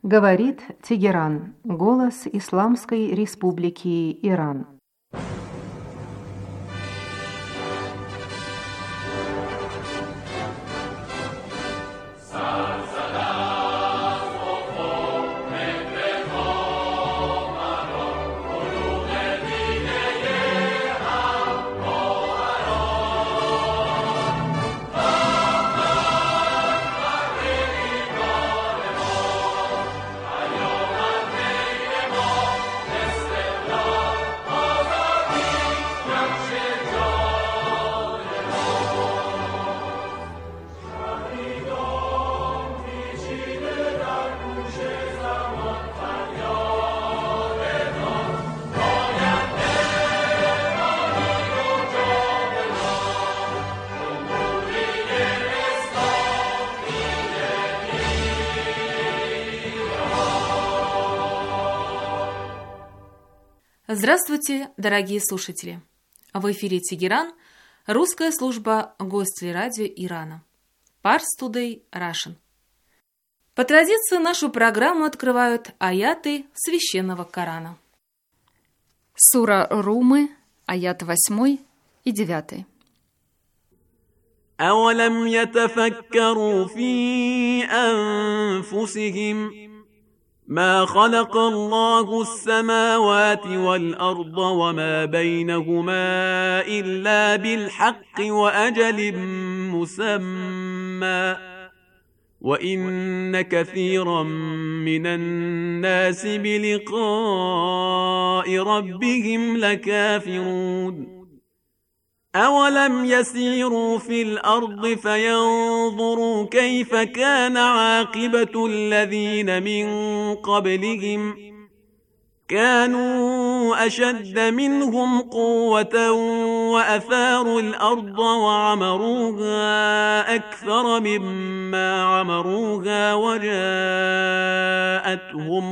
Говорит Тегеран, голос Исламской Республики Иран. Здравствуйте, дорогие слушатели! В эфире Тегеран, русская служба Гостелерадио Ирана. Pars Today Russian. По традиции нашу программу открывают аяты Священного Корана. Сура Румы, аят 8 и 9. أولم يتفكروا في أنفسهم ما خلق الله السماوات والأرض وما بينهما إلا بالحق وأجل مسمى وإن كثيرا من الناس بلقاء ربهم لكافرون أولم يسيروا في الأرض فينظروا كيف كان عاقبة الذين من قبلهم كانوا أشد منهم قوة وأثاروا الأرض وعمروها أكثر مما عمروها وجاءتهم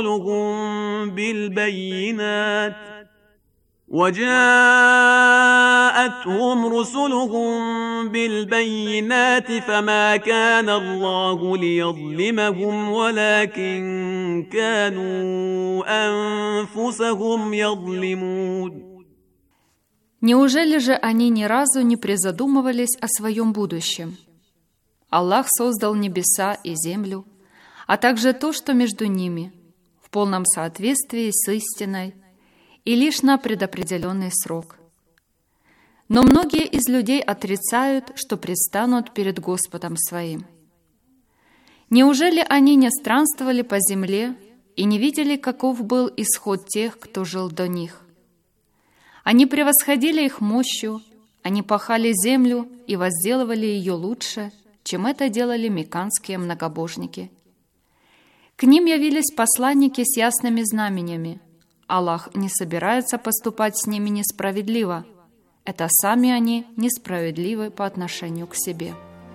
رسلهم بالبينات فما كان الله ليظلمهم ولكن كانوا أنفسهم يظلمون. Неужели же они ни разу не призадумывались о своем будущем? Аллах создал небеса и землю, а также то, что между ними, в полном соответствии с истиной, и лишь на предопределенный срок. Но многие из людей отрицают, что предстанут перед Господом своим. Неужели они не странствовали по земле и не видели, каков был исход тех, кто жил до них? Они превосходили их мощью, они пахали землю и возделывали ее лучше, чем это делали мекканские многобожники. К ним явились посланники с ясными знаменями. Аллах не собирается поступать с ними несправедливо. Это сами они несправедливы по отношению к себе.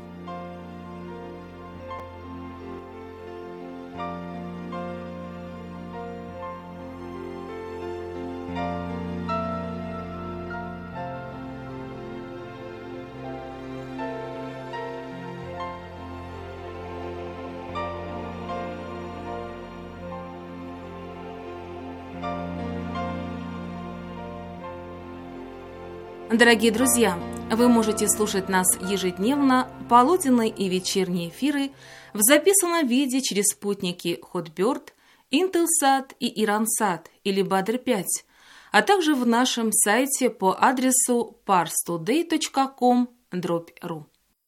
Дорогие друзья, вы можете слушать нас ежедневно, полуденные и вечерние эфиры в записанном виде через спутники Hotbird, Intelsat и Iransat или Badr-5, а также в нашем сайте по адресу parstoday.com/ru.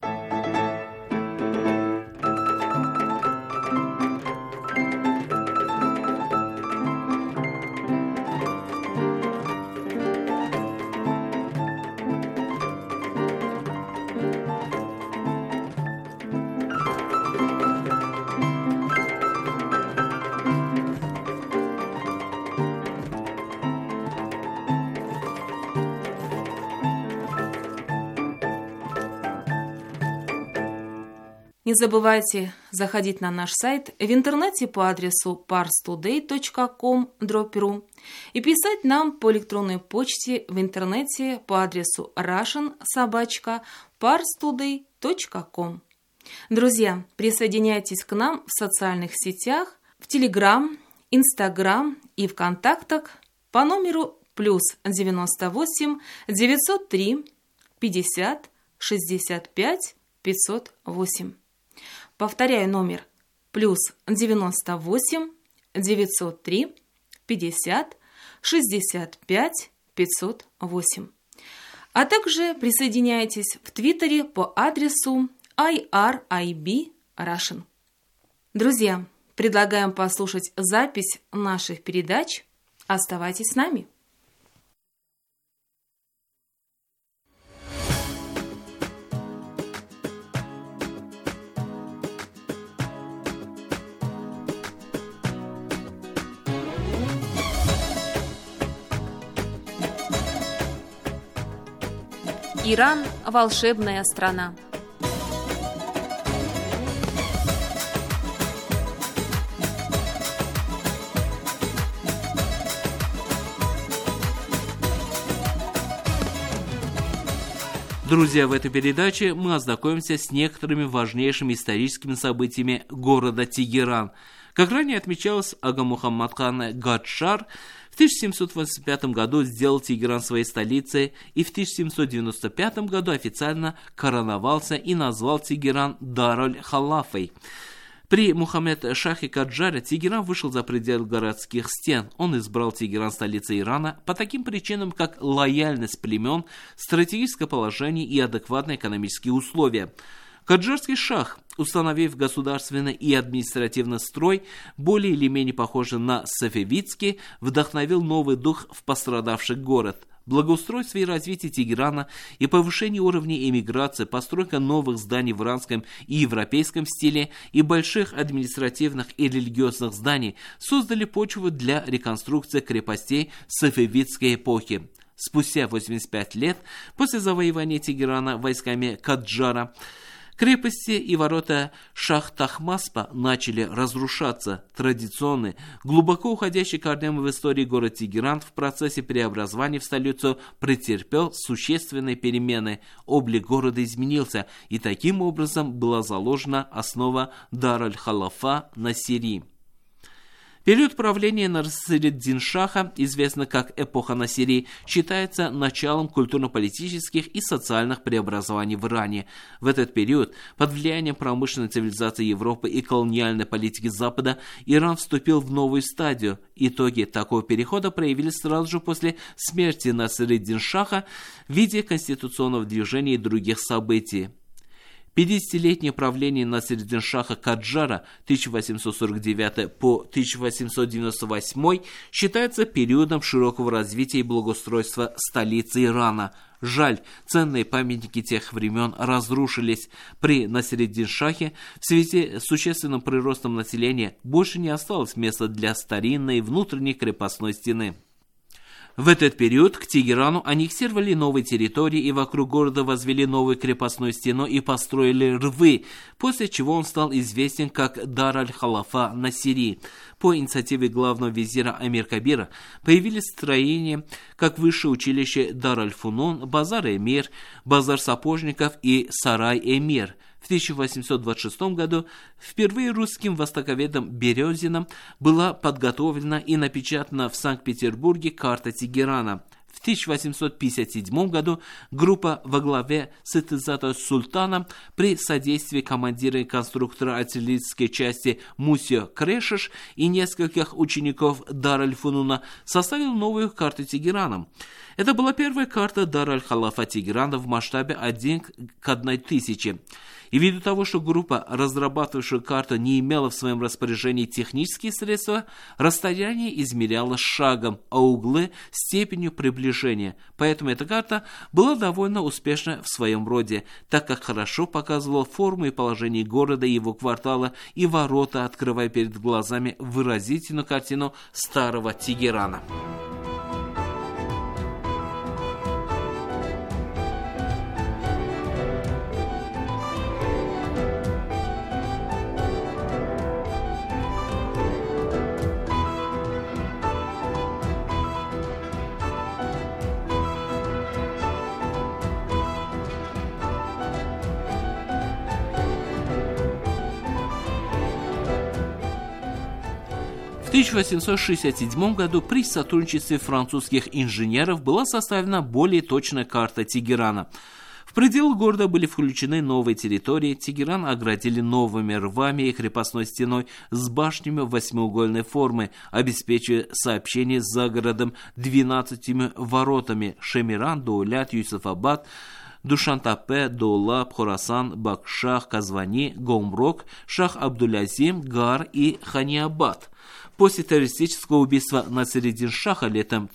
Не забывайте заходить на наш сайт в интернете по адресу parstoday.com/ru и писать нам по электронной почте в интернете по адресу russian@parstoday.com. Друзья, присоединяйтесь к нам в социальных сетях, в Телеграм, Инстаграм и в контактах по номеру +98 903 50 65 508. Повторяю номер +98 903 50 65 508. А также присоединяйтесь в Твиттере по адресу IRIB Russian. Друзья, предлагаем послушать запись наших передач. Оставайтесь с нами. Иран – волшебная страна. Друзья, в этой передаче мы ознакомимся с некоторыми важнейшими историческими событиями города Тегеран. Как ранее отмечалось, ага Мухаммад хан Гаджар в 1785 году сделал Тегеран своей столицей и в 1795 году официально короновался и назвал Тегеран Дар-аль-Халафой. При Мухаммед-Шахе Каджаре Тегеран вышел за пределы городских стен. Он избрал Тегеран столицей Ирана по таким причинам, как лояльность племен, стратегическое положение и адекватные экономические условия. Каджарский шах, установив государственный и административный строй, более или менее похожий на сафавидский, вдохновил новый дух в пострадавший город. Благоустройство и развитие Тегерана и повышение уровня эмиграции, постройка новых зданий в иранском и европейском стиле и больших административных и религиозных зданий создали почву для реконструкции крепостей сафавидской эпохи. Спустя 85 лет после завоевания Тегерана войсками Каджара, крепости и ворота Шах-Тахмаспа начали разрушаться. Традиционный, глубоко уходящий корнями в истории город Тегеран в процессе преобразования в столицу претерпел существенные перемены. Облик города изменился, и таким образом была заложена основа Дар-аль-Халафа Насири. Период правления Насир-ад-Дин-Шаха, известный как эпоха Насири, считается началом культурно-политических и социальных преобразований в Иране. В этот период, под влиянием промышленной цивилизации Европы и колониальной политики Запада, Иран вступил в новую стадию. Итоги такого перехода проявились сразу же после смерти Насир-ад-Дин-Шаха в виде конституционного движения и других событий. 50-летнее правление Насир-ад-Дин-Шаха Каджара 1849 по 1898 считается периодом широкого развития и благоустройства столицы Ирана. Жаль, ценные памятники тех времен разрушились. При Насир-ад-Дин-Шахе в связи с существенным приростом населения больше не осталось места для старинной внутренней крепостной стены. В этот период к Тегерану аннексировали новые территории и вокруг города возвели новую крепостную стену и построили рвы, после чего он стал известен как Дар-аль-Халафа Насири. По инициативе главного визира Амир Кабира появились строения, как высшее училище Дар-аль-Фунун, базар-Эмир, базар сапожников и сарай-Эмир. В 1826 году впервые русским востоковедом Березиным была подготовлена и напечатана в Санкт-Петербурге карта Тегерана. В 1857 году группа во главе с Итизата Султаном при содействии командира и конструктора артиллерийской части Мусио Крешеш и нескольких учеников Дар-аль-Фунуна составила новую карту Тегерана. Это была первая карта Дар-аль-Халафа Тегерана в масштабе 1 к 1000. И ввиду того, что группа, разрабатывавшая карту, не имела в своем распоряжении технические средства, расстояние измерялось шагом, а углы – степенью приближения. Поэтому эта карта была довольно успешна в своем роде, так как хорошо показывала форму и положение города и его квартала и ворота, открывая перед глазами выразительную картину старого Тегерана. 1867 году при сотрудничестве французских инженеров была составлена более точная карта Тегерана. В пределы города были включены новые территории. Тегеран оградили новыми рвами и крепостной стеной с башнями восьмиугольной формы, обеспечивая сообщение с городом 12 воротами: Шемиран, Даулят, Юсуфабад, Душантапе, Доулаб, Хорасан, Бакшах, Казвани, Гомрок, Шах Абдулязим, Гар и Ханиабад. После террористического убийства Насириддин-шаха летом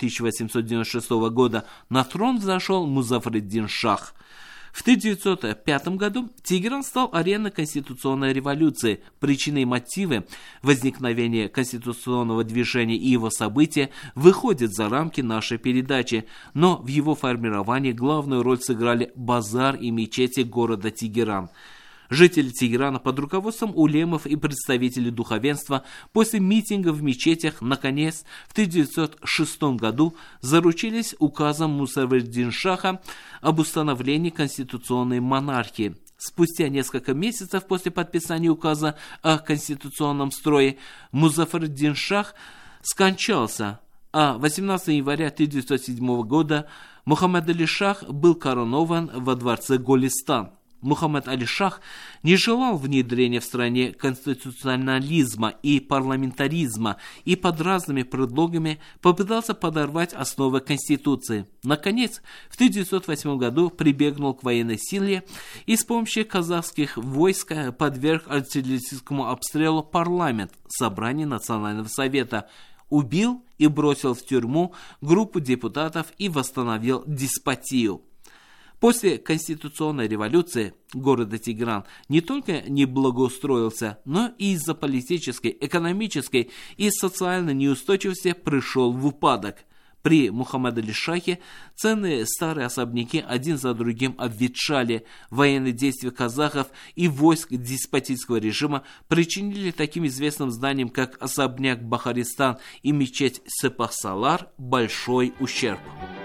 1896 года на трон взошел Музаффар-ад-Дин-шах. В 1905 году Тегеран стал ареной конституционной революции. Причины и мотивы возникновения конституционного движения и его события выходят за рамки нашей передачи, но в его формировании главную роль сыграли базар и мечети города Тегеран. Жители Тегерана под руководством улемов и представителей духовенства после митингов в мечетях наконец в 1906 году заручились указом Музаффар-ад-Дин-шаха об установлении конституционной монархии. Спустя несколько месяцев после подписания указа о конституционном строе Музаффар-ад-Дин-шах скончался, а 18 января 1907 года Мухаммад Али-шах был коронован во дворце Голестан. Мухаммад Али-шах не желал внедрения в стране конституционализма и парламентаризма и под разными предлогами попытался подорвать основы Конституции. Наконец, в 1908 году прибегнул к военной силе и с помощью казахских войск подверг артиллерийскому обстрелу парламент, собрание Национального совета, убил и бросил в тюрьму группу депутатов и восстановил деспотию. После конституционной революции города Тегеран не только не благоустроился, но и из-за политической, экономической и социальной неустойчивости пришел в упадок. При Мухаммаде Али-шахе ценные старые особняки один за другим обветшали. Военные действия казахов и войск деспотического режима причинили таким известным зданиям, как особняк Бахаристан и мечеть Сепах-Салар, большой ущерб.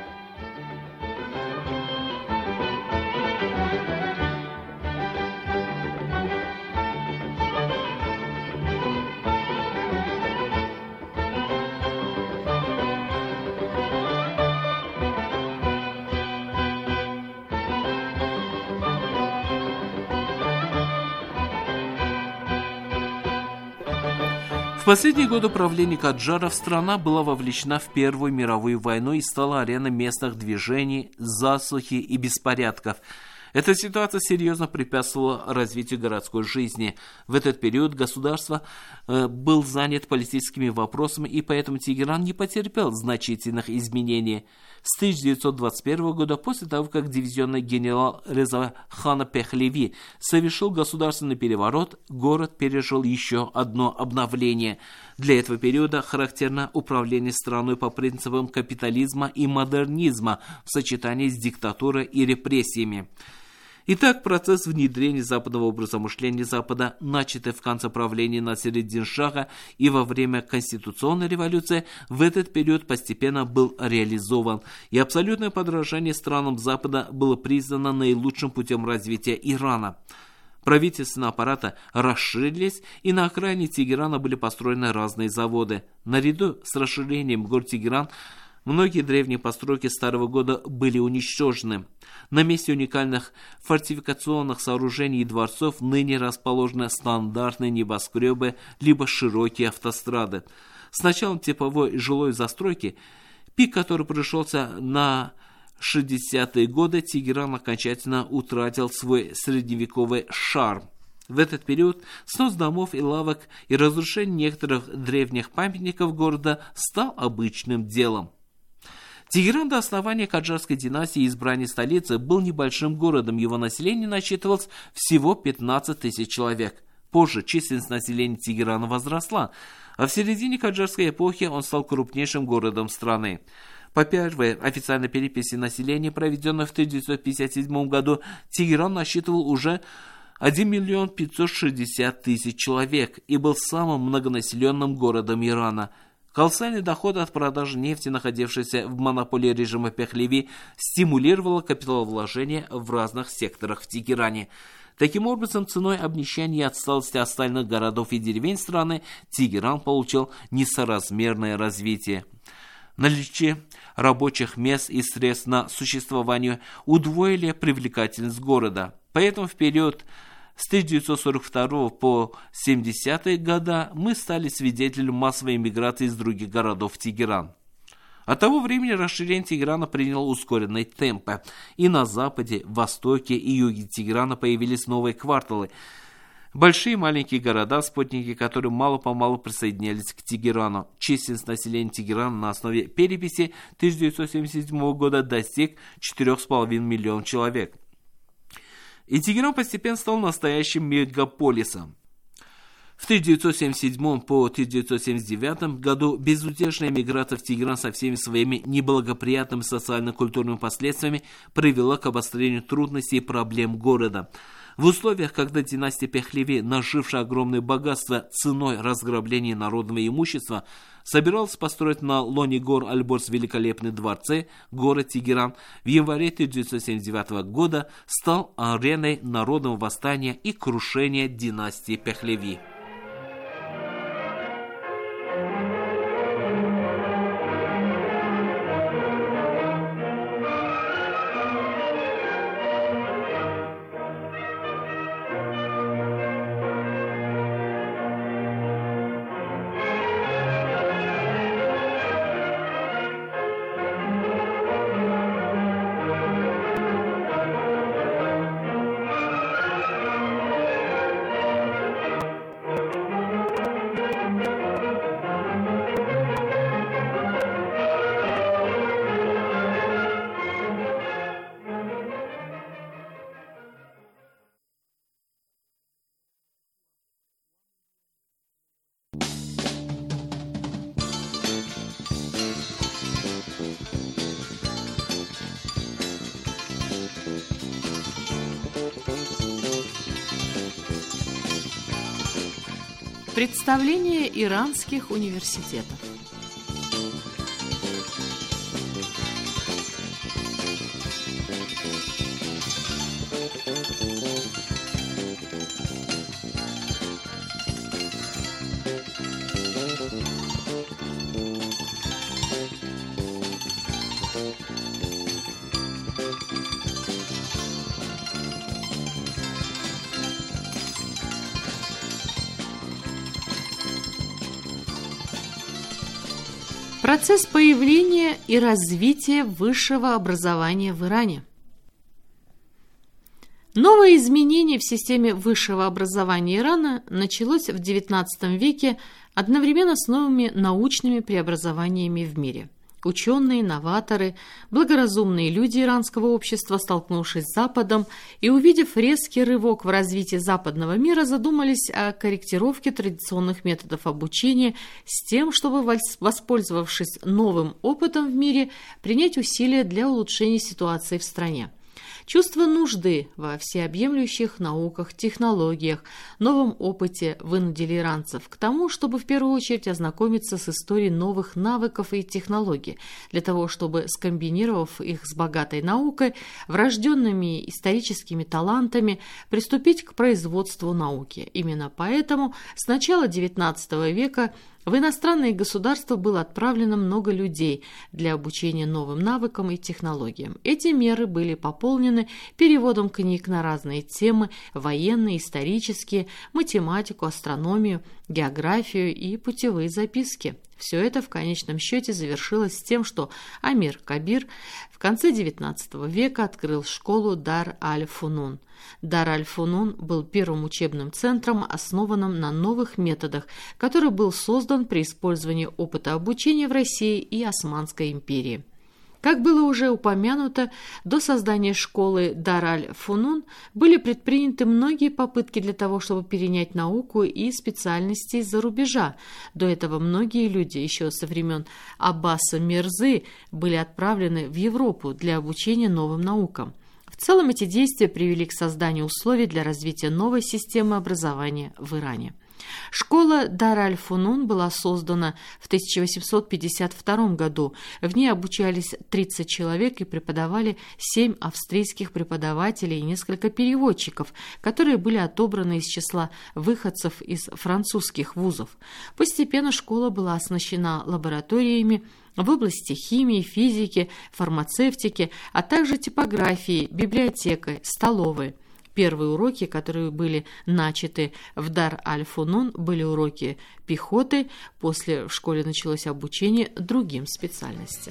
В последние годы правления Каджаров страна была вовлечена в Первую мировую войну и стала ареной местных движений, засухи и беспорядков. Эта ситуация серьезно препятствовала развитию городской жизни. В этот период государство был занят политическими вопросами, и поэтому Тегеран не потерпел значительных изменений. С 1921 года, после того, как дивизионный генерал Реза хан Пехлеви совершил государственный переворот, город пережил еще одно обновление. Для этого периода характерно управление страной по принципам капитализма и модернизма в сочетании с диктатурой и репрессиями. Итак, процесс внедрения западного образа мышления Запада, начатый в конце правления Насириддин-шаха и во время конституционной революции, в этот период постепенно был реализован, и абсолютное подражание странам Запада было признано наилучшим путем развития Ирана. Правительственные аппараты расширились, и на окраине Тегерана были построены разные заводы. Наряду с расширением города Тегеран многие древние постройки старого года были уничтожены. На месте уникальных фортификационных сооружений и дворцов ныне расположены стандартные небоскребы либо широкие автострады. С началом типовой жилой застройки, пик который пришелся на 60-е годы, Тегеран окончательно утратил свой средневековый шарм. В этот период снос домов и лавок и разрушение некоторых древних памятников города стал обычным делом. Тегеран до основания Каджарской династии и избрания столицы был небольшим городом, его население насчитывалось всего 15 тысяч человек. Позже численность населения Тегерана возросла, а в середине Каджарской эпохи он стал крупнейшим городом страны. По первой официальной переписи населения, проведенной в 1957 году, Тегеран насчитывал уже 1 560 000 человек и был самым многонаселенным городом Ирана. Колоссальный доход от продажи нефти, находившейся в монополии режима Пехлеви, стимулировало капиталовложения в разных секторах в Тегеране. Таким образом, ценой обнищания и отсталости остальных городов и деревень страны Тегеран получил несоразмерное развитие. Наличие рабочих мест и средств на существование удвоили привлекательность города. Поэтому в период с 1942 по 70-е годы мы стали свидетелем массовой эмиграции из других городов в Тегеран. От того времени расширение Тегерана приняло ускоренные темпы, и на западе, востоке и юге Тегерана появились новые кварталы. Большие и маленькие города, спутники которых мало-помалу присоединялись к Тегерану. Численность населения Тегерана на основе переписи 1977 года достиг 4,5 миллионов человек. И Тегеран постепенно стал настоящим мегаполисом. В 1977 по 1979 году безутешная миграция в Тегеран со всеми своими неблагоприятными социально-культурными последствиями привела к обострению трудностей и проблем города. В условиях, когда династия Пехлеви, нажившая огромное богатство ценой разграбления народного имущества, собиралась построить на лоне гор Альборс великолепные дворцы, город Тегеран в январе 1979 года стал ареной народного восстания и крушения династии Пехлеви. Представление иранских университетов. Процесс появления и развития высшего образования в Иране. Новое изменение в системе высшего образования Ирана началось в XIX веке одновременно с новыми научными преобразованиями в мире. Ученые, новаторы, благоразумные люди иранского общества, столкнувшись с Западом и увидев резкий рывок в развитии западного мира, задумались о корректировке традиционных методов обучения с тем, чтобы, воспользовавшись новым опытом в мире, принять усилия для улучшения ситуации в стране. Чувство нужды во всеобъемлющих науках, технологиях, новом опыте вынудили иранцев к тому, чтобы в первую очередь ознакомиться с историей новых навыков и технологий, для того, чтобы, скомбинировав их с богатой наукой, врожденными историческими талантами, приступить к производству науки. Именно поэтому с начала XIX века в иностранные государства было отправлено много людей для обучения новым навыкам и технологиям. Эти меры были пополнены переводом книг на разные темы – военные, исторические, математику, астрономию, географию и путевые записки. Все это в конечном счете завершилось тем, что Амир Кабир в конце XIX века открыл школу Дар-аль-Фунун. Дар-аль-Фунун был первым учебным центром, основанным на новых методах, который был создан при использовании опыта обучения в России и Османской империи. Как было уже упомянуто, до создания школы Дар-аль-Фунун были предприняты многие попытки для того, чтобы перенять науку и специальности из-за рубежа. До этого многие люди еще со времен Аббаса Мирзы были отправлены в Европу для обучения новым наукам. В В целом эти действия привели к созданию условий для развития новой системы образования в Иране. Школа Дар-аль-Фунун была создана в 1852 году. В ней обучались 30 человек и преподавали 7 австрийских преподавателей и несколько переводчиков, которые были отобраны из числа выходцев из французских вузов. Постепенно школа была оснащена лабораториями в области химии, физики, фармацевтики, а также типографии, библиотекой, столовой. Первые уроки, которые были начаты в Дар-аль-Фунун, были уроки пехоты. После в школе началось обучение другим специальностям.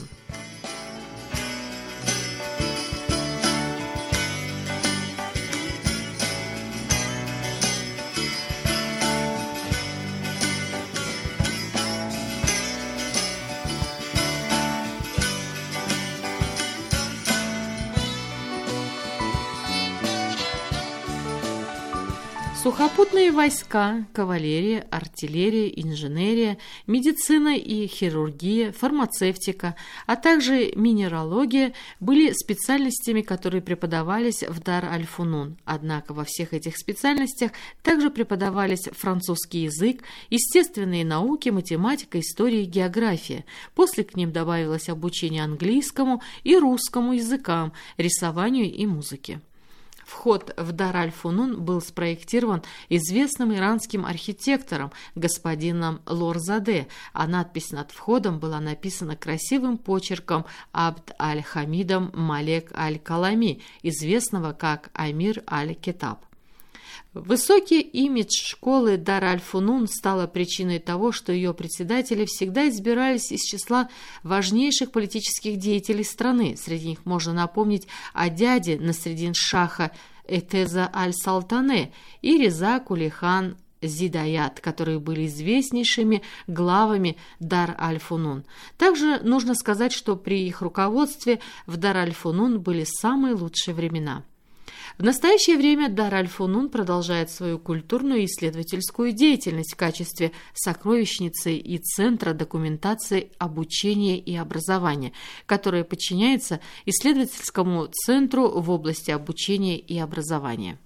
Сухопутные войска, кавалерия, артиллерия, инженерия, медицина и хирургия, фармацевтика, а также минералогия были специальностями, которые преподавались в Дар-аль-Фунун. Однако во всех этих специальностях также преподавались французский язык, естественные науки, математика, история и география. После к ним добавилось обучение английскому и русскому языкам, рисованию и музыке. Вход в Дар-аль-Фунун был спроектирован известным иранским архитектором господином Лорзаде, а надпись над входом была написана красивым почерком Абд-аль-Хамидом Малек аль-Калами, известного как Амир аль-Кетаб. Высокий имидж школы Дар-аль-Фунун стала причиной того, что ее председатели всегда избирались из числа важнейших политических деятелей страны. Среди них можно напомнить о дяде Насреддин-шаха Этеза аль-Салтане и Реза Кули-хан Зидаят, которые были известнейшими главами Дар-аль-Фунун. Также нужно сказать, что при их руководстве в Дар-аль-Фунун были самые лучшие времена. В настоящее время Дар-аль-Фунун продолжает свою культурную и исследовательскую деятельность в качестве сокровищницы и центра документации обучения и образования, которое подчиняется исследовательскому центру в области обучения и образования.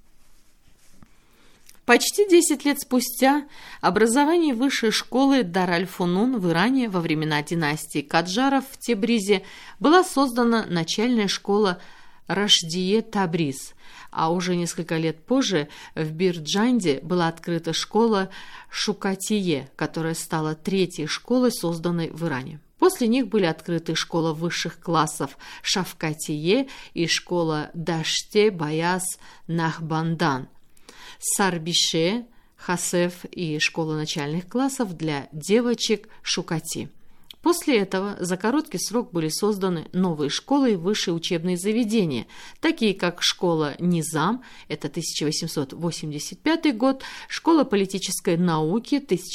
Почти 10 лет спустя образование высшей школы Дар-аль-Фунун в Иране во времена династии Каджаров в Тебризе была создана начальная школа Рашдие Табриз, а уже несколько лет позже в Бирджанде была открыта школа Шукатие, которая стала третьей школой, созданной в Иране. После них были открыты школа высших классов Шафкатие и школа Даште Баяс Нахбандан, Сарбише, Хасеф и школа начальных классов для девочек Шукати. После этого за короткий срок были созданы новые школы и высшие учебные заведения, такие как школа Низам, это 1885 год, школа политической науки,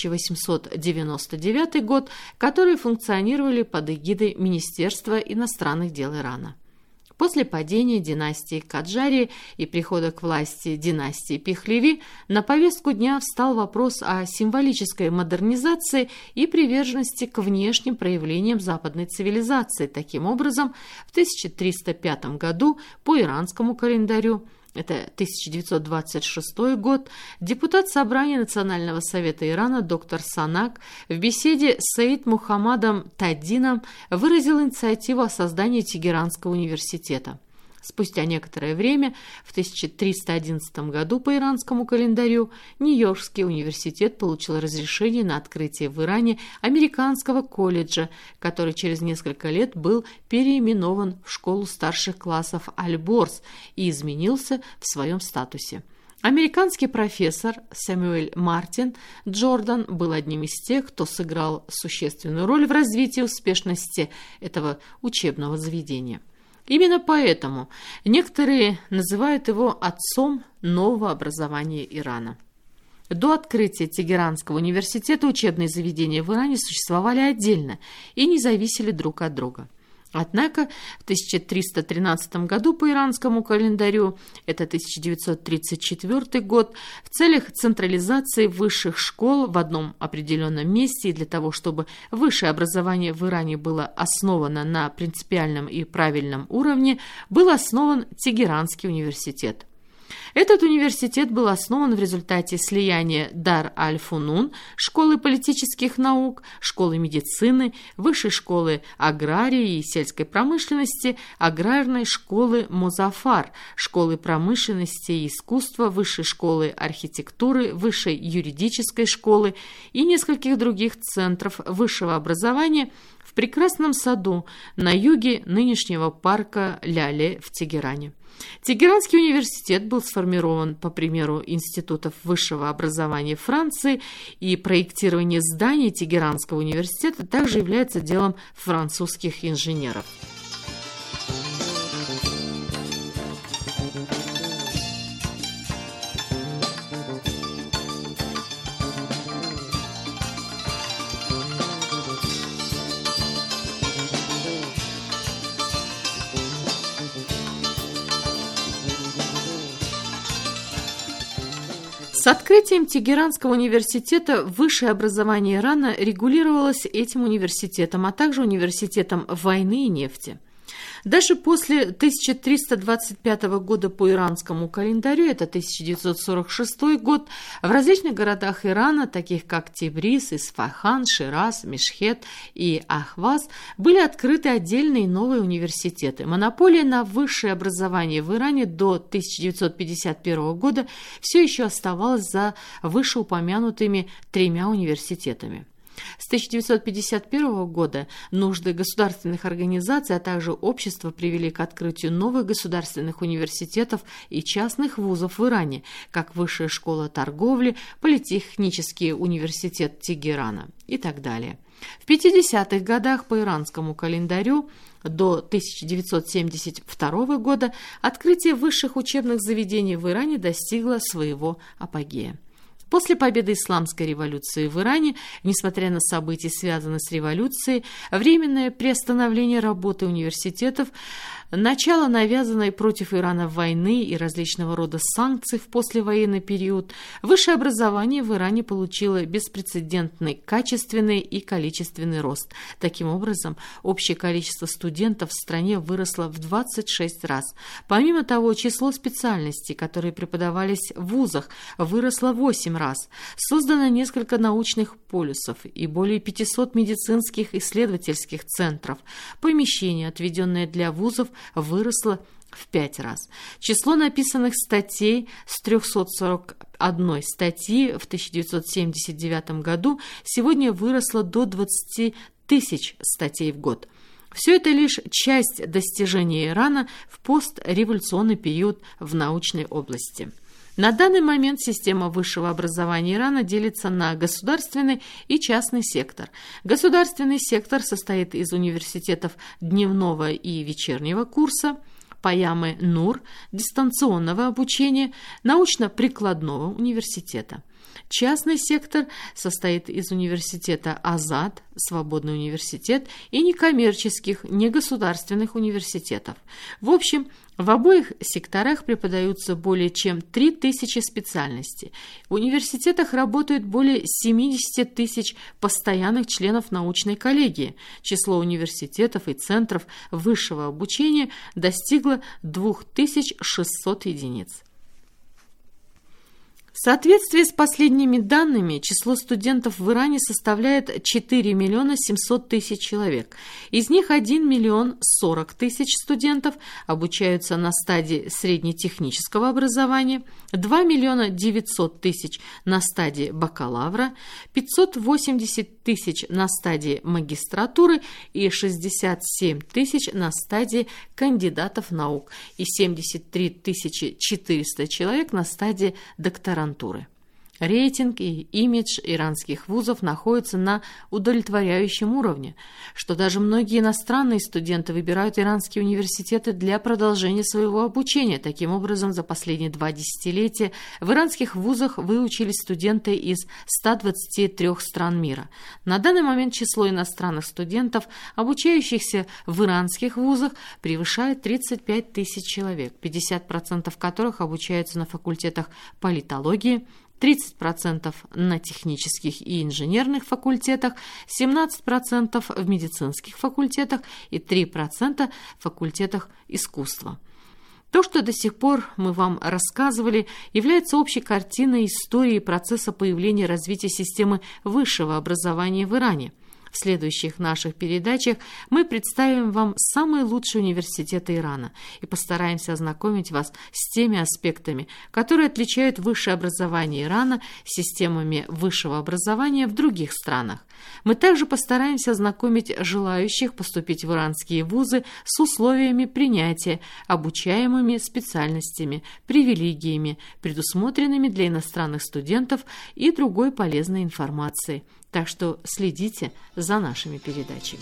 1899 год, которые функционировали под эгидой Министерства иностранных дел Ирана. После падения династии Каджари и прихода к власти династии Пехлеви на повестку дня встал вопрос о символической модернизации и приверженности к внешним проявлениям западной цивилизации. Таким образом, в 1305 году по иранскому календарю, это 1926 год, депутат Собрания Национального совета Ирана доктор Санак в беседе с Саид Мухаммадом Таддином выразил инициативу о создании Тегеранского университета. Спустя некоторое время, в 1311 году по иранскому календарю, Нью-Йоркский университет получил разрешение на открытие в Иране американского колледжа, который через несколько лет был переименован в школу старших классов Аль-Борс и изменился в своем статусе. Американский профессор Сэмюэль Мартин Джордан был одним из тех, кто сыграл существенную роль в развитии успешности этого учебного заведения. Именно поэтому некоторые называют его отцом нового образования Ирана. До открытия Тегеранского университета учебные заведения в Иране существовали отдельно и не зависели друг от друга. Однако в 1313 году по иранскому календарю, это 1934 год, в целях централизации высших школ в одном определенном месте и для того, чтобы высшее образование в Иране было основано на принципиальном и правильном уровне, был основан Тегеранский университет. Этот университет был основан в результате слияния Дар-аль-Фунун, школы политических наук, школы медицины, высшей школы аграрии и сельской промышленности, аграрной школы Музаффар, школы промышленности и искусства, высшей школы архитектуры, высшей юридической школы и нескольких других центров высшего образования в прекрасном саду на юге нынешнего парка Ляле в Тегеране. Тегеранский университет был сформирован по примеру институтов высшего образования Франции, и проектирование зданий Тегеранского университета также является делом французских инженеров. С открытием Тегеранского университета высшее образование Ирана регулировалось этим университетом, а также университетом войны и нефти. Даже после 1325 года по иранскому календарю, это 1946 год, в различных городах Ирана, таких как Тебриз, Исфахан, Шираз, Мешхет и Ахваз, были открыты отдельные новые университеты. Монополия на высшее образование в Иране до 1951 года все еще оставалась за вышеупомянутыми 3 университетами. С 1951 года нужды государственных организаций, а также общества привели к открытию новых государственных университетов и частных вузов в Иране, как Высшая школа торговли, Политехнический университет Тегерана и так далее. В 50-х годах по иранскому календарю до 1972 года открытие высших учебных заведений в Иране достигло своего апогея. После победы исламской революции в Иране, несмотря на события, связанные с революцией, временное приостановление работы университетов, начало навязанной против Ирана войны и различного рода санкций в послевоенный период, высшее образование в Иране получило беспрецедентный качественный и количественный рост. Таким образом, общее количество студентов в стране выросло в 26 раз. Помимо того, число специальностей, которые преподавались в вузах, выросло в 8 раз. Создано несколько научных полюсов и более 500 медицинских исследовательских центров. Помещение, отведенное для вузов, выросло в 5 раз. Число написанных статей с 341 статьи в 1979 году сегодня выросло до 20 тысяч статей в год. Все это лишь часть достижений Ирана в постреволюционный период в научной области. На данный момент система высшего образования Ирана делится на государственный и частный сектор. Государственный сектор состоит из университетов дневного и вечернего курса, Паямы Нур, дистанционного обучения, научно-прикладного университета. Частный сектор состоит из университета Азад, свободный университет, и некоммерческих, негосударственных университетов. В общем, в обоих секторах преподаются более чем 3000 специальностей. В университетах работают более 70 тысяч постоянных членов научной коллегии. Число университетов и центров высшего обучения достигло 2600 единиц. В соответствии с последними данными, число студентов в Иране составляет 4 700 000 человек. Из них 1 040 000 студентов обучаются на стадии среднетехнического образования, 2 900 000 на стадии бакалавра, 580 000 на стадии магистратуры и 67 000 на стадии кандидатов наук и 73 400 человек на стадии докторантуры. Рейтинг и имидж иранских вузов находятся на удовлетворяющем уровне, что даже многие иностранные студенты выбирают иранские университеты для продолжения своего обучения. Таким образом, за последние 2 десятилетия в иранских вузах выучились студенты из 123 стран мира. На данный момент число иностранных студентов, обучающихся в иранских вузах, превышает 35 тысяч человек, 50% которых обучаются на факультетах политологии, 30% на технических и инженерных факультетах, 17% в медицинских факультетах и 3% в факультетах искусства. То, что до сих пор мы вам рассказывали, является общей картиной истории процесса появления и развития системы высшего образования в Иране. В следующих наших передачах мы представим вам самые лучшие университеты Ирана и постараемся ознакомить вас с теми аспектами, которые отличают высшее образование Ирана с системами высшего образования в других странах. Мы также постараемся ознакомить желающих поступить в иранские вузы с условиями принятия, обучаемыми специальностями, привилегиями, предусмотренными для иностранных студентов и другой полезной информацией. Так что следите за нашими передачами.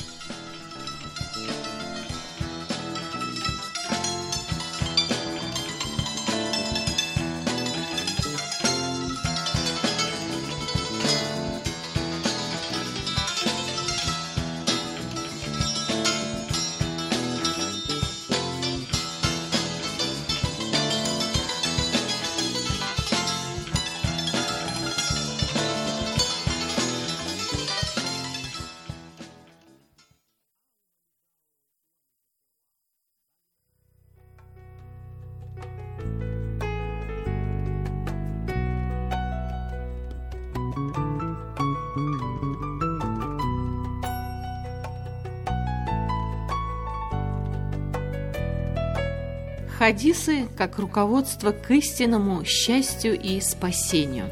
Хадисы как руководство к истинному счастью и спасению.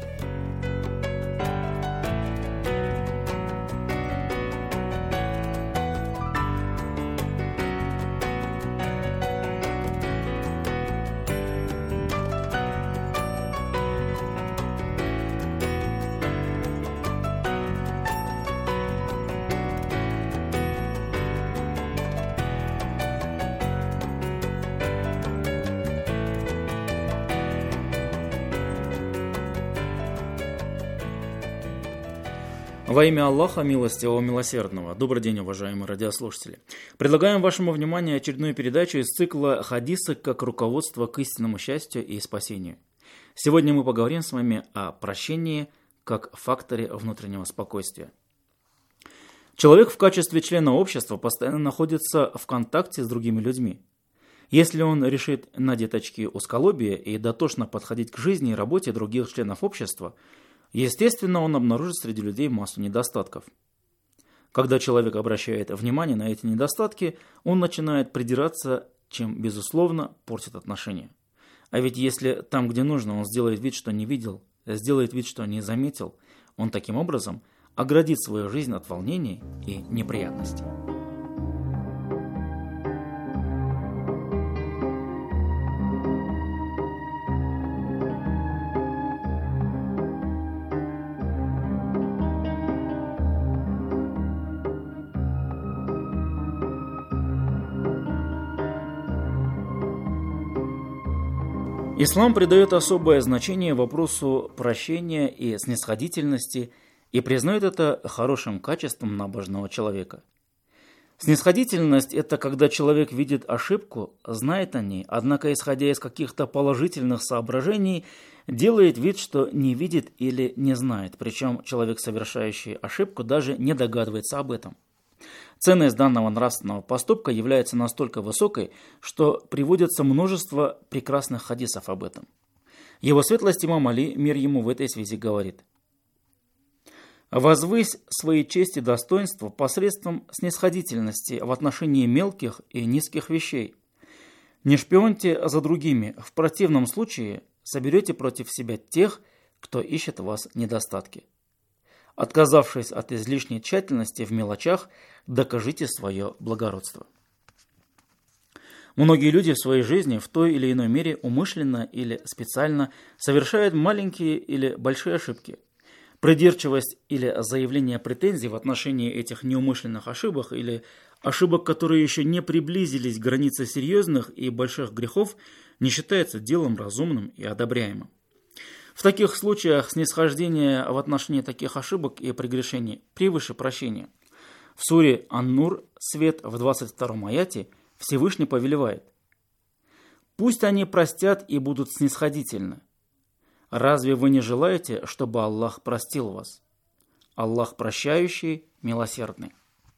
Во имя Аллаха, милостивого, милосердного. Добрый день, уважаемые радиослушатели. Предлагаем вашему вниманию очередную передачу из цикла «Хадисы как руководство к истинному счастью и спасению». Сегодня мы поговорим с вами о прощении как факторе внутреннего спокойствия. Человек в качестве члена общества постоянно находится в контакте с другими людьми. Если он решит надеть очки узколобия и дотошно подходить к жизни и работе других членов общества, естественно, он обнаружит среди людей массу недостатков. Когда человек обращает внимание на эти недостатки, он начинает придираться, чем, безусловно, портит отношения. А ведь если там, где нужно, он сделает вид, что не видел, сделает вид, что не заметил, он таким образом оградит свою жизнь от волнений и неприятностей. Ислам придает особое значение вопросу прощения и снисходительности и признает это хорошим качеством набожного человека. Снисходительность – это когда человек видит ошибку, знает о ней, однако, исходя из каких-то положительных соображений, делает вид, что не видит или не знает, причем человек, совершающий ошибку, даже не догадывается об этом. Ценность данного нравственного поступка является настолько высокой, что приводится множество прекрасных хадисов об этом. Его светлость имам Али, мир ему, в этой связи говорит: «Возвысь свои честь и достоинство посредством снисходительности в отношении мелких и низких вещей. Не шпионьте за другими, в противном случае соберете против себя тех, кто ищет в вас недостатки. Отказавшись от излишней тщательности в мелочах, докажите свое благородство». Многие люди в своей жизни в той или иной мере умышленно или специально совершают маленькие или большие ошибки. Придирчивость или заявление претензий в отношении этих неумышленных ошибок или ошибок, которые еще не приблизились к границе серьезных и больших грехов, не считается делом разумным и одобряемым. В таких случаях снисхождение в отношении таких ошибок и прегрешений превыше прощения. В суре Ан-Нур, свет, в 22-м аяте, Всевышний повелевает: «Пусть они простят и будут снисходительны. Разве вы не желаете, чтобы Аллах простил вас? Аллах прощающий, милосердный».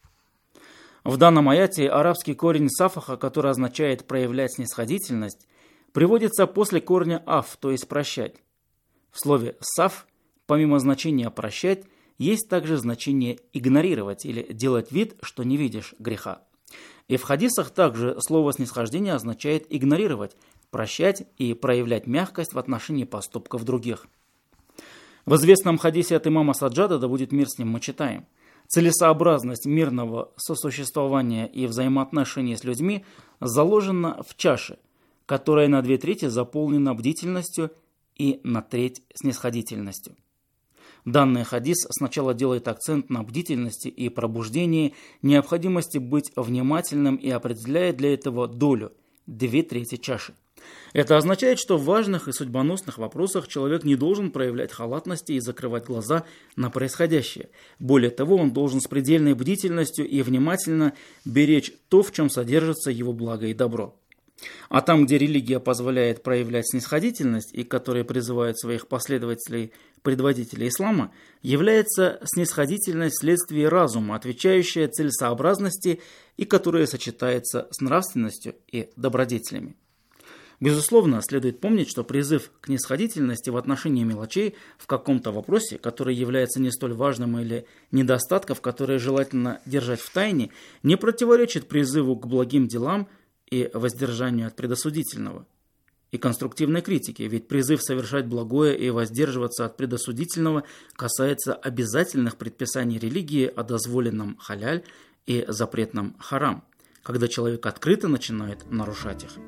В данном аяте арабский корень сафаха, который означает проявлять снисходительность, приводится после корня аф, то есть прощать. В слове «саф» помимо значения «прощать» есть также значение «игнорировать» или «делать вид, что не видишь греха». И в хадисах также слово «снисхождение» означает «игнорировать», «прощать» и проявлять мягкость в отношении поступков других. В известном хадисе от имама Саджада, да будет мир с ним, мы читаем: «Целесообразность мирного сосуществования и взаимоотношений с людьми заложена в чаше, которая на 2/3 заполнена бдительностью и на 1/3 снисходительностью». Данный хадис сначала делает акцент на бдительности и пробуждении, необходимости быть внимательным и определяет для этого долю – 2/3 чаши. Это означает, что в важных и судьбоносных вопросах человек не должен проявлять халатности и закрывать глаза на происходящее. Более того, он должен с предельной бдительностью и внимательно беречь то, в чем содержится его благо и добро. А там, где религия позволяет проявлять снисходительность и которая призывает своих последователей предводителей ислама, является снисходительность вследствие разума, отвечающая целесообразности и которая сочетается с нравственностью и добродетелями. Безусловно, следует помнить, что призыв к снисходительности в отношении мелочей в каком-то вопросе, который является не столь важным, или недостатков, которые желательно держать в тайне, не противоречит призыву к благим делам и воздержанию от предосудительного и конструктивной критики, ведь призыв совершать благое и воздерживаться от предосудительного касается обязательных предписаний религии о дозволенном халяль и запретном харам, когда человек открыто начинает нарушать их.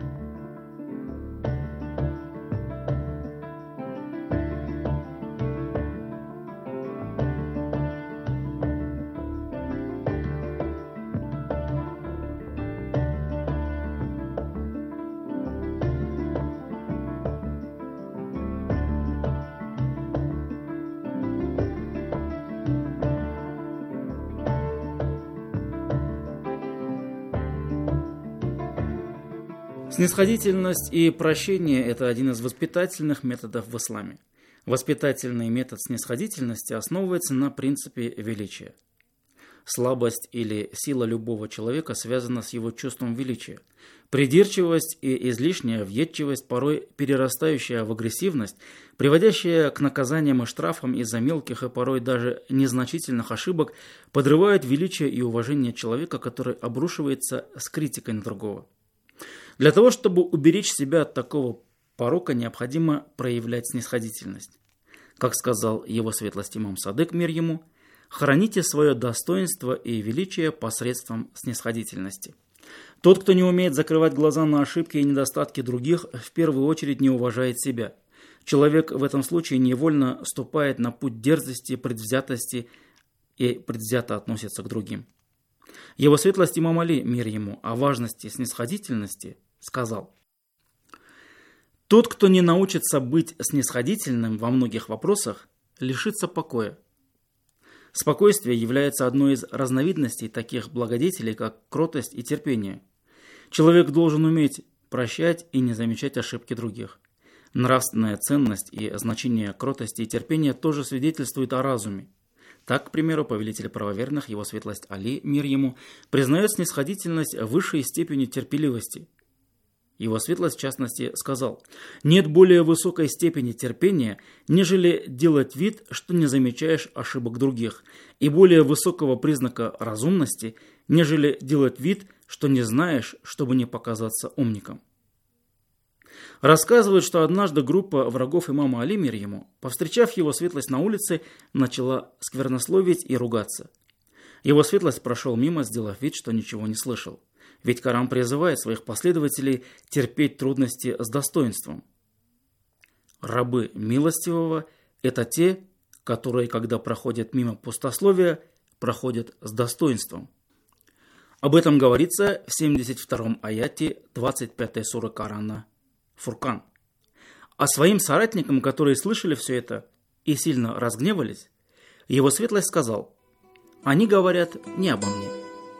Снисходительность и прощение – это один из воспитательных методов в исламе. Воспитательный метод снисходительности основывается на принципе величия. Слабость или сила любого человека связана с его чувством величия. Придирчивость и излишняя въедчивость, порой перерастающая в агрессивность, приводящая к наказаниям и штрафам из-за мелких и порой даже незначительных ошибок, подрывают величие и уважение человека, который обрушивается с критикой на другого. Для того, чтобы уберечь себя от такого порока, необходимо проявлять снисходительность. Как сказал его светлость имам Садык, мир ему, «Храните свое достоинство и величие посредством снисходительности». Тот, кто не умеет закрывать глаза на ошибки и недостатки других, в первую очередь не уважает себя. Человек в этом случае невольно ступает на путь дерзости, предвзятости и предвзято относится к другим. Его светлость имам Али, мир ему, о важности снисходительности сказал: «Тот, кто не научится быть снисходительным во многих вопросах, лишится покоя. Спокойствие является одной из разновидностей таких благодетелей, как кротость и терпение. Человек должен уметь прощать и не замечать ошибки других. Нравственная ценность и значение кротости и терпения тоже свидетельствуют о разуме. Так, к примеру, повелитель правоверных, его светлость Али, мир ему, признает снисходительность высшей степенью терпеливости. Его светлость, в частности, сказал: «Нет более высокой степени терпения, нежели делать вид, что не замечаешь ошибок других, и более высокого признака разумности, нежели делать вид, что не знаешь, чтобы не показаться умником». Рассказывают, что однажды группа врагов имама Али, мир ему, повстречав его светлость на улице, начала сквернословить и ругаться. Его светлость прошел мимо, сделав вид, что ничего не слышал. ведь Коран призывает своих последователей терпеть трудности с достоинством. Рабы милостивого – это те, которые, когда проходят мимо пустословия, проходят с достоинством. Об этом говорится в 72-м аяте 25-й суры Корана Фуркан. А своим соратникам, которые слышали все это и сильно разгневались, его светлость сказал: «Они говорят не обо мне».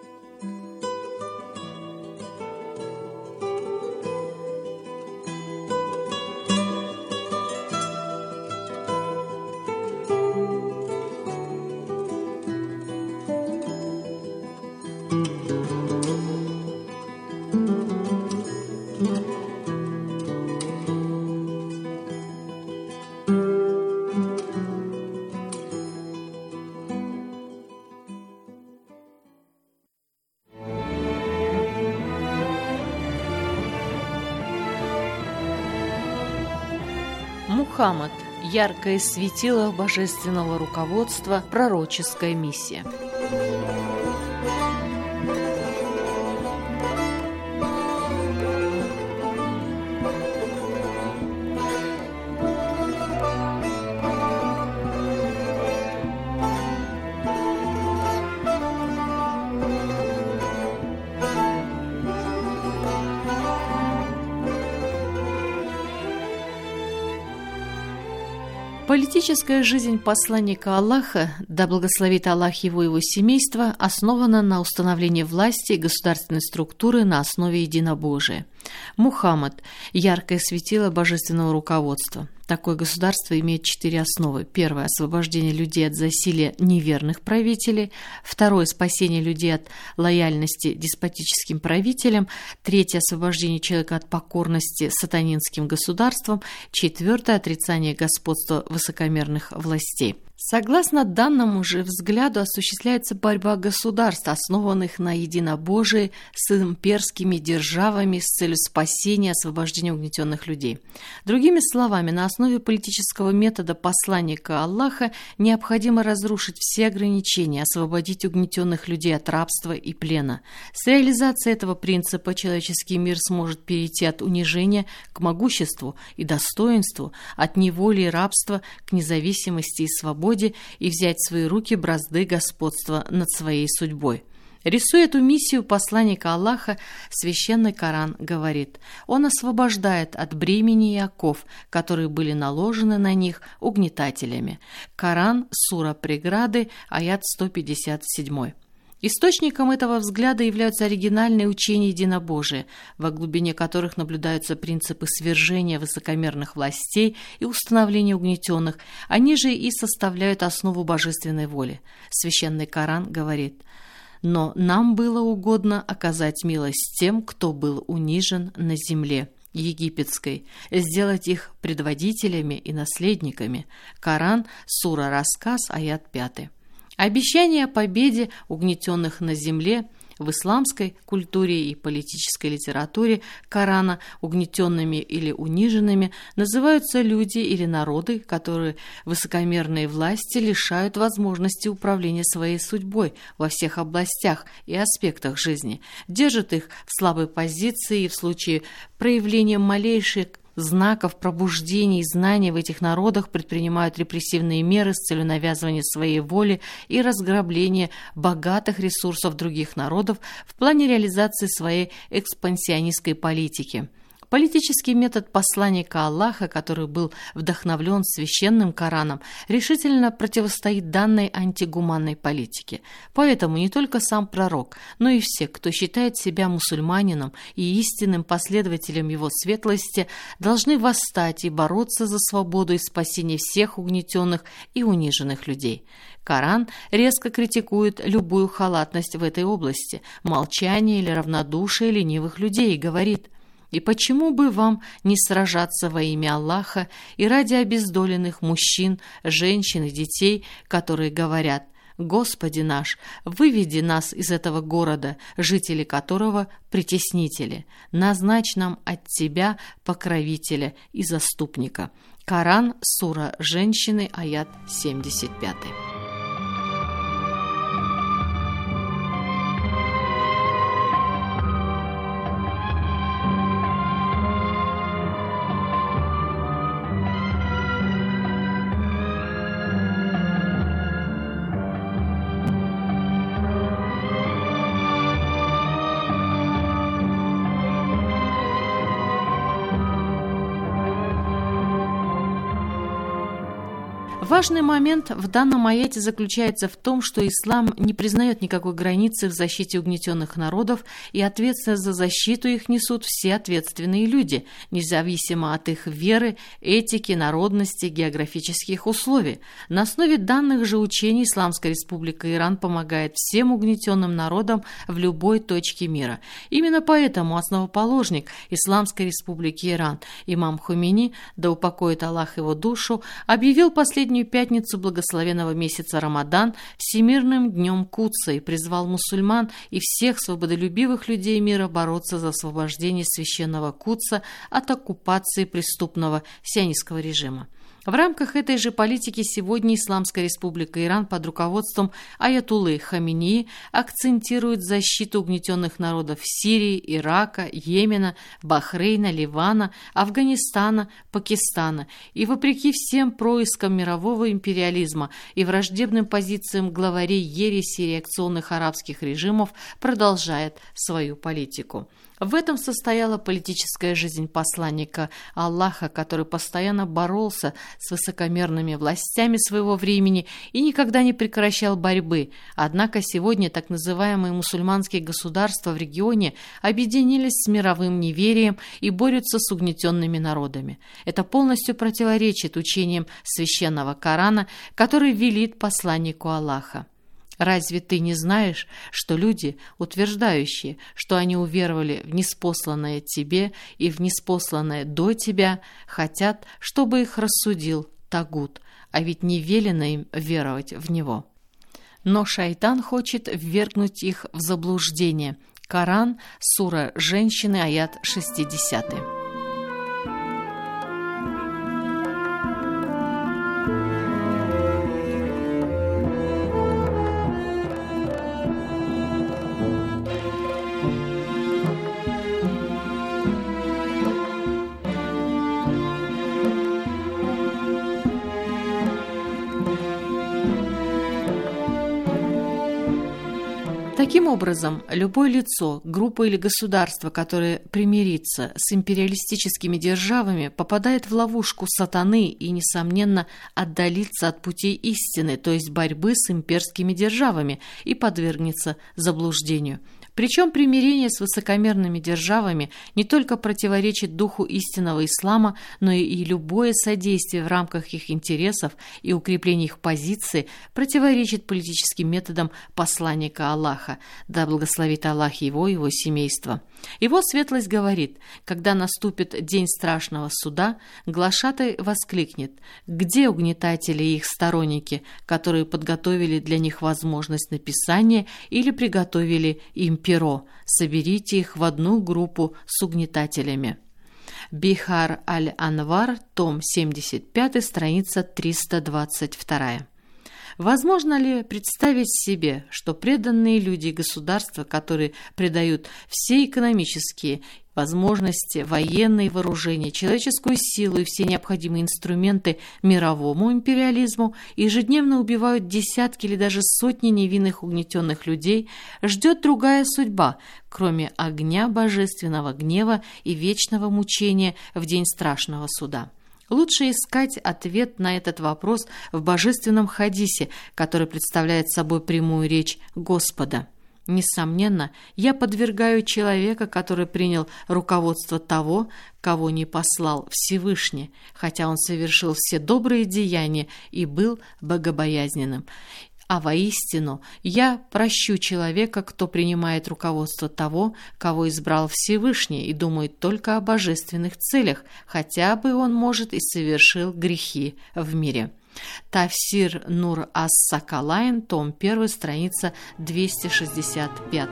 Мухаммад. Яркое светило божественного руководства, пророческая миссия. Политическая жизнь посланника Аллаха, да благословит Аллах его и его семейство, основана на установлении власти и государственной структуры на основе единобожия. Мухаммад – яркое светило божественного руководства. Такое государство имеет 4 основы. Первое – освобождение людей от засилия неверных правителей. Второе – спасение людей от лояльности деспотическим правителям. Третье – освобождение человека от покорности сатанинским государствам. Четвертое – отрицание господства высокомерных властей. Согласно данному же взгляду, осуществляется борьба государств, основанных на единобожии, с имперскими державами с целью спасения и освобождения угнетенных людей. Другими словами, на основе политического метода посланника Аллаха необходимо разрушить все ограничения, освободить угнетенных людей от рабства и плена. С реализацией этого принципа человеческий мир сможет перейти от унижения к могуществу и достоинству, от неволи и рабства к независимости и свободе, и взять в свои руки бразды господства над своей судьбой. Рисуя эту миссию посланника Аллаха, священный Коран говорит: он освобождает от бремени и оков, которые были наложены на них угнетателями. Коран, сура Преграды, аят 157. Источником этого взгляда являются оригинальные учения единобожия, во глубине которых наблюдаются принципы свержения высокомерных властей и установления угнетенных. Они же и составляют основу божественной воли. Священный Коран говорит: «Но нам было угодно оказать милость тем, кто был унижен на земле египетской, сделать их предводителями и наследниками». Коран, сура Рассказ, аят 5. Обещание о победе угнетенных на земле в исламской культуре и политической литературе Корана угнетенными или униженными называются люди или народы, которые высокомерные власти лишают возможности управления своей судьбой во всех областях и аспектах жизни, держат их в слабой позиции и в случае проявления малейших знаков пробуждения и знаний в этих народах предпринимают репрессивные меры с целью навязывания своей воли и разграбления богатых ресурсов других народов в плане реализации своей экспансионистской политики. Политический метод посланника Аллаха, который был вдохновлен священным Кораном, решительно противостоит данной антигуманной политике. Поэтому не только сам пророк, но и все, кто считает себя мусульманином и истинным последователем его светлости, должны восстать и бороться за свободу и спасение всех угнетенных и униженных людей. Коран резко критикует любую халатность в этой области, молчание или равнодушие ленивых людей и говорит: «И почему бы вам не сражаться во имя Аллаха и ради обездоленных мужчин, женщин и детей, которые говорят: Господи наш, выведи нас из этого города, жители которого притеснители, назначь нам от Тебя покровителя и заступника». Коран, сура «Женщины», аят 75. Важный момент в данном аяте заключается в том, что ислам не признает никакой границы в защите угнетенных народов, и ответственность за защиту их несут все ответственные люди, независимо от их веры, этики, народности, географических условий. На основе данных же учений Исламская Республика Иран помогает всем угнетенным народам в любой точке мира. Именно поэтому основоположник Исламской Республики Иран, имам Хомейни, да упокоит Аллах его душу, объявил последнюю пятницу благословенного месяца Рамадан Всемирным днем Кудса и призвал мусульман и всех свободолюбивых людей мира бороться за освобождение священного Кудса от оккупации преступного сионистского режима. В рамках этой же политики сегодня Исламская Республика Иран под руководством Аятуллы Хаминеи акцентирует защиту угнетенных народов Сирии, Ирака, Йемена, Бахрейна, Ливана, Афганистана, Пакистана и, вопреки всем проискам мирового империализма и враждебным позициям главарей ереси и реакционных арабских режимов, продолжает свою политику. В этом состояла политическая жизнь посланника Аллаха, который постоянно боролся с высокомерными властями своего времени и никогда не прекращал борьбы. Однако сегодня так называемые мусульманские государства в регионе объединились с мировым неверием и борются с угнетенными народами. Это полностью противоречит учениям священного Корана, который велит посланнику Аллаха. Разве ты не знаешь, что люди, утверждающие, что они уверовали в ниспосланное тебе и в ниспосланное до тебя, хотят, чтобы их рассудил Тагут, а ведь не велено им веровать в него? Но шайтан хочет ввергнуть их в заблуждение. Коран, сура «Женщины», аят 60. Таким образом, любое лицо, группа или государство, которое примирится с империалистическими державами, попадает в ловушку сатаны и, несомненно, отдалится от путей истины, то есть борьбы с имперскими державами, и подвергнется заблуждению. Причем примирение с высокомерными державами не только противоречит духу истинного ислама, но и любое содействие в рамках их интересов и укрепление их позиции противоречит политическим методам посланника Аллаха, да благословит Аллах его и его семейство. Его светлость говорит: когда наступит день страшного суда, глашатай воскликнет: где угнетатели и их сторонники, которые подготовили для них возможность написания или приготовили им перо? Соберите их в одну группу с угнетателями. Бихар аль-Анвар, том 75, страница 322. Возможно ли представить себе, что преданные люди и государства, которые придают все экономические возможности, военные вооружения, человеческую силу и все необходимые инструменты мировому империализму, ежедневно убивают десятки или даже сотни невинных угнетенных людей, ждет другая судьба, кроме огня божественного гнева и вечного мучения в день страшного суда? Лучше искать ответ на этот вопрос в божественном хадисе, который представляет собой прямую речь Господа. Несомненно, я подвергаю человека, который принял руководство того, кого не послал Всевышний, хотя он совершил все добрые деяния и был богобоязненным. А воистину, я прощу человека, кто принимает руководство того, кого избрал Всевышний, и думает только о божественных целях, хотя бы он, может, и совершил грехи в мире. Тафсир Нур ас-Сакалайн, том 1, страница 265.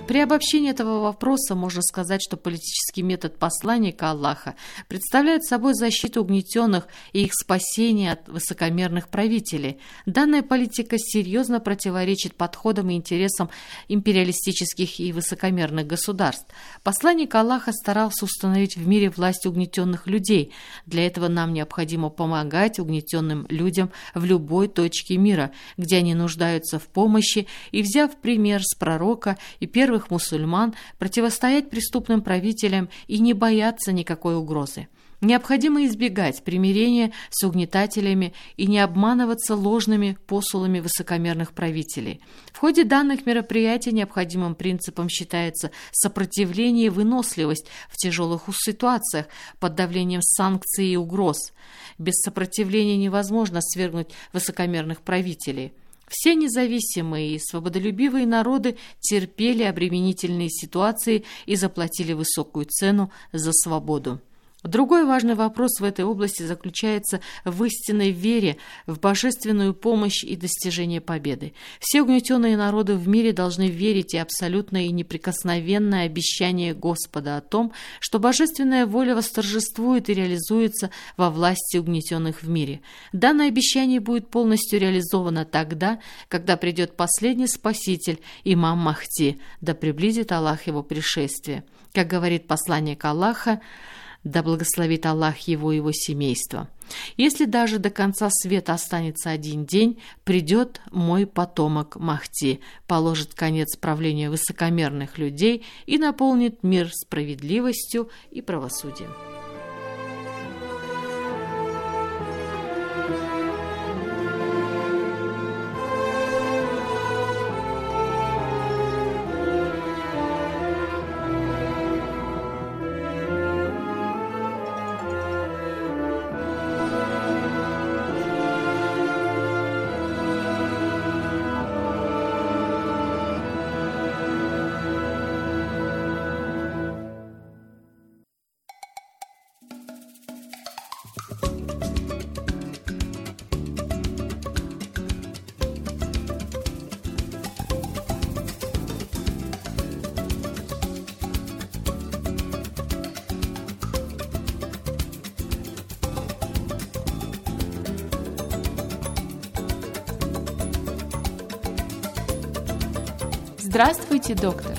При обобщении этого вопроса можно сказать, что политический метод посланника Аллаха представляет собой защиту угнетенных и их спасение от высокомерных правителей. Данная политика серьезно противоречит подходам и интересам империалистических и высокомерных государств. Посланник Аллаха старался установить в мире власть угнетенных людей. Для этого нам необходимо помогать угнетенным людям в любой точке мира, где они нуждаются в помощи, и, взяв пример с пророка и первых мусульман, противостоять преступным правителям и не бояться никакой угрозы. Необходимо избегать примирения с угнетателями и не обманываться ложными посулами высокомерных правителей. В ходе данных мероприятий необходимым принципом считается сопротивление и выносливость в тяжелых ситуациях под давлением санкций и угроз. Без сопротивления невозможно свергнуть высокомерных правителей. Все независимые и свободолюбивые народы терпели обременительные ситуации и заплатили высокую цену за свободу. Другой важный вопрос в этой области заключается в истинной вере в божественную помощь и достижение победы. Все угнетенные народы в мире должны верить в абсолютное и неприкосновенное обещание Господа о том, что божественная воля восторжествует и реализуется во власти угнетенных в мире. Данное обещание будет полностью реализовано тогда, когда придет последний Спаситель, имам Махди, да приблизит Аллах его пришествие. Как говорит посланник Аллаха, да благословит Аллах его и его семейство. Если даже до конца света останется один день, придет мой потомок Махди, положит конец правлению высокомерных людей и наполнит мир справедливостью и правосудием. Здравствуйте, доктор.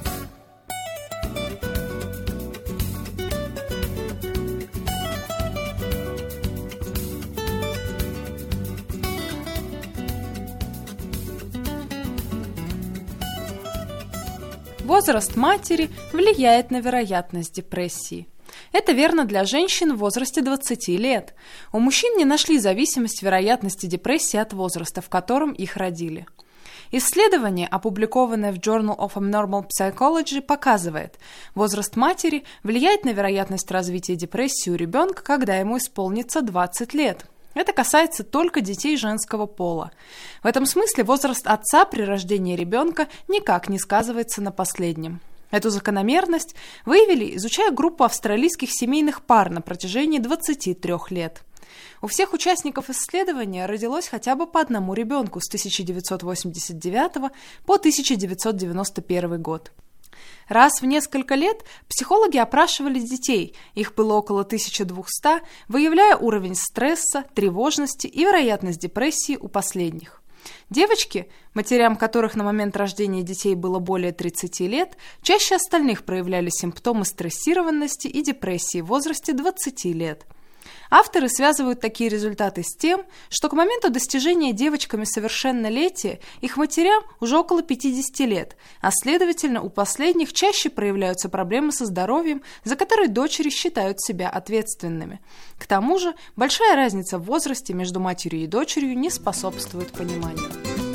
Возраст матери влияет на вероятность депрессии. Это верно для женщин в возрасте 20 лет. У мужчин не нашли зависимость вероятности депрессии от возраста, в котором их родили. Исследование, опубликованное в Journal of Abnormal Psychology, показывает, возраст матери влияет на вероятность развития депрессии у ребенка, когда ему исполнится 20 лет. Это касается только детей женского пола. В этом смысле возраст отца при рождении ребенка никак не сказывается на последнем. Эту закономерность выявили, изучая группу австралийских семейных пар на протяжении 23 лет. У всех участников исследования родилось хотя бы по одному ребенку с 1989 по 1991 год. Раз в несколько лет психологи опрашивали детей, их было около 1200, выявляя уровень стресса, тревожности и вероятность депрессии у последних. Девочки, матерям которых на момент рождения детей было более 30 лет, чаще остальных проявляли симптомы стрессированности и депрессии в возрасте 20 лет. Авторы связывают такие результаты с тем, что к моменту достижения девочками совершеннолетия их матерям уже около 50 лет, а следовательно у последних чаще проявляются проблемы со здоровьем, за которые дочери считают себя ответственными. К тому же большая разница в возрасте между матерью и дочерью не способствует пониманию.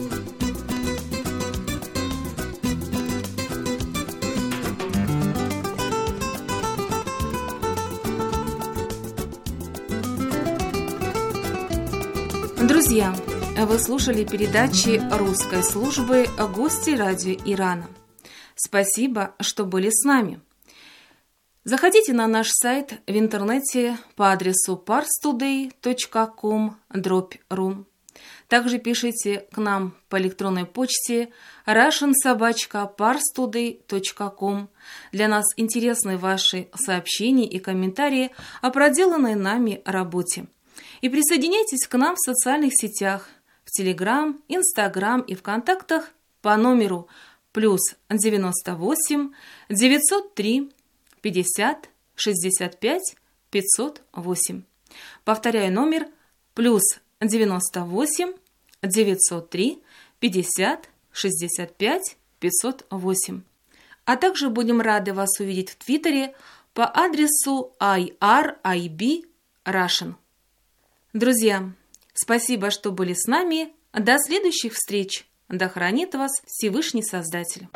Друзья, вы слушали передачи русской службы «Гости радио Ирана». Спасибо, что были с нами. Заходите на наш сайт в интернете по адресу parstoday.com/ru. Также пишите к нам по электронной почте russian@parstoday.com. Для нас интересны ваши сообщения и комментарии о проделанной нами работе. И присоединяйтесь к нам в социальных сетях, в Телеграм, Инстаграм и ВКонтактах по номеру +98 903 50 65 508. Повторяю номер +98 903 50 65 508. А также будем рады вас увидеть в Твиттере по адресу irib_russian. Друзья, спасибо, что были с нами. До следующих встреч. Да хранит вас Всевышний Создатель.